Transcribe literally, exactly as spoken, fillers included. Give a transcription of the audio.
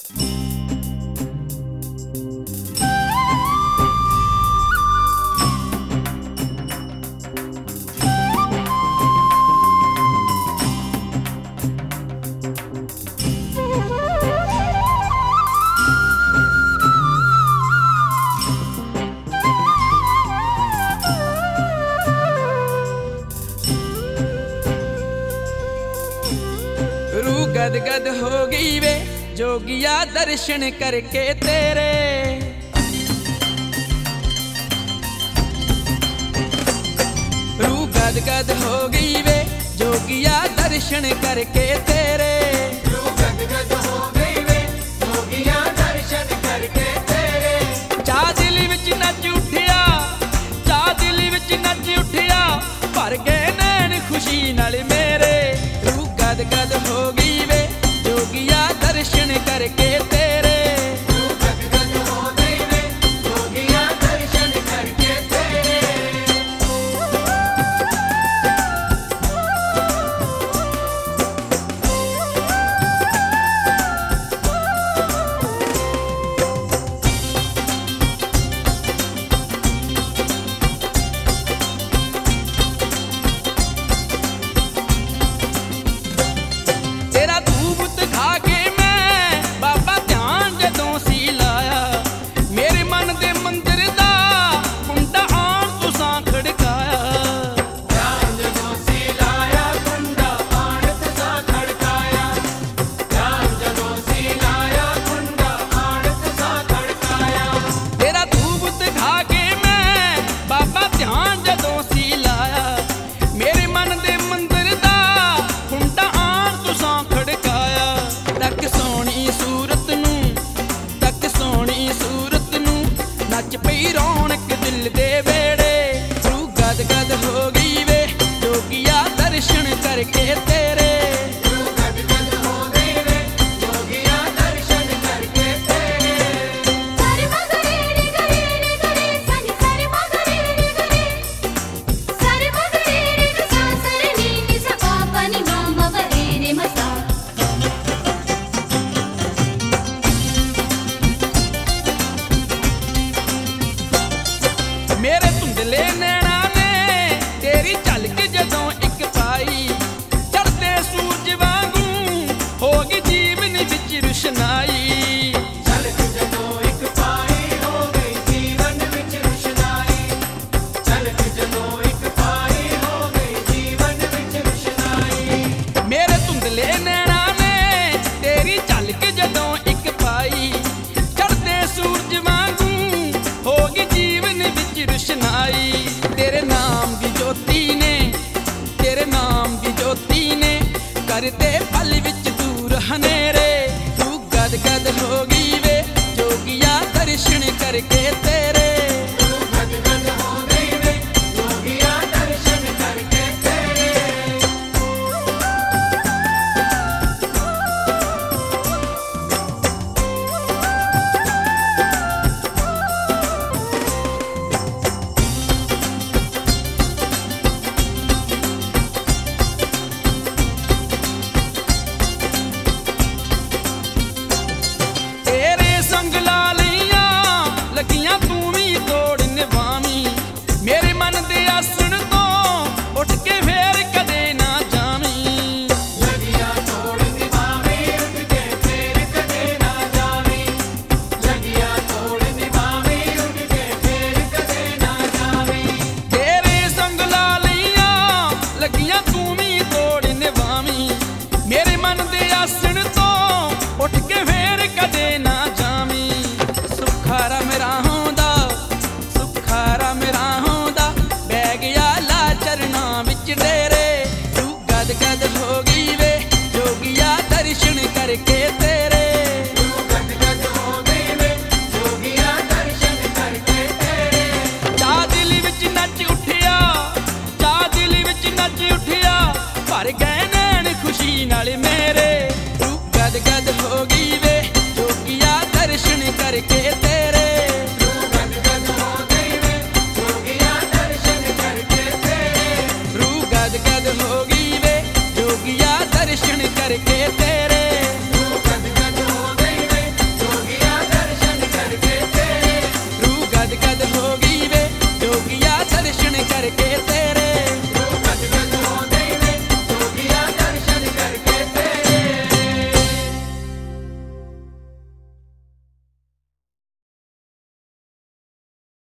गद गद हो गई वे जोगिया दर्शन करके तेरे। रूह गद गद हो गई वे जोगिया दर्शन करके तेरे। रूह गद गद हो गई वे जोगिया दर्शन करके तेरे। चा दिल विच नच उठिया, चा दिल विच नच उठिया, भर गए नैन खुशी नाल मेरे। रूह गद गद हो गई जोगिया दर्शन करके तेरे। रूह गद गद हो गई वे जोगिया दर्शन करके तेरे। तेरा धूप खा के मैं बाबा ध्यान जदों सी लाया, मेरे मन दे मंदिर दा कुंडा आन तुसां खड़काया। ध्यान जदों सी लाया कुंडा आन तुसां खड़काया। ध्यान जदों सी लाया कुंडा आन तुसां खड़काया। तेरा धूप खा के मैं बाबा ध्यान जदों सी लाया, मेरे मन दे मंदिर दा कुंडा आन तुसां खड़काया। तक सोहनी सूरत नूं, तक सोहनी सूरत नूं नच पई रौनक दिल दे वेड़े। रूह गद गद हो गई वे जोगिया दर्शन करके तेरे। रूह गद गद हो गई वे जोगिया दर्शन करके तेरे। सारे मगरे रे गरे रे गरे सनी सारे मगरे रे गरे सारे मगरे रे सा सरे नी नि सा पा पा नि मा मा व रे रे म सा। मेरे धुंधले नैना ने तेरी झलक जदों इक पाई, चढ़दे सूरज वांगू हो गई जीवन विच रुशनाई। झलक जदों इक पाई हो गई जीवन विच रुशनाई। झलक जदों इक पाई हो गई जीवन विच रुशनाई। मेरे धुंधले नैना ने तेरी झलक जदों इक पाई, चढ़दे सूरज वांगू हो गई जीवन विच रुशनाई। तेरे नाम दी ज्योति ने, तेरे नाम दी ज्योति ने करते पल विच दूर हनेरे। तू गद गद हो गई वे जोगिया दर्शन करके तेरे। रूह गद गद हो गई वे जोगिया दर्शन करके तेरे। तेरे संग ला लईयां लगियां तू भी तोड़ निभावी, मेरे मन दे आसण तो उठ के फेर कदे ना जावी। लगिया तोड़ निभावी उठ के फेर कदे ना जावी। लगिया तोड़ निभावी उठ के फेर कदे ना जावी। तेरे संग ला लईयां लगियां तू भी तोड़ निभावी, मेरे मन दे आसण तो उठ के फेर कदे ना जावी। सुखारा मेरा होंदा, सुखारा मेरा होंदा, बह गया ला चरना विच डेरे। तू गद गद हो गई वे जोगिया दर्शन करके तेरे। रूह गद गद हो गई वे जोगिया दर्शन करके तेरे। चा दिल विच नच उठिया, चा दिल विच नच उठिया, भर गए नैन खुशी नाल मेरे। तू गद गद हो गई वे जोगिया दर्शन करके तेरे।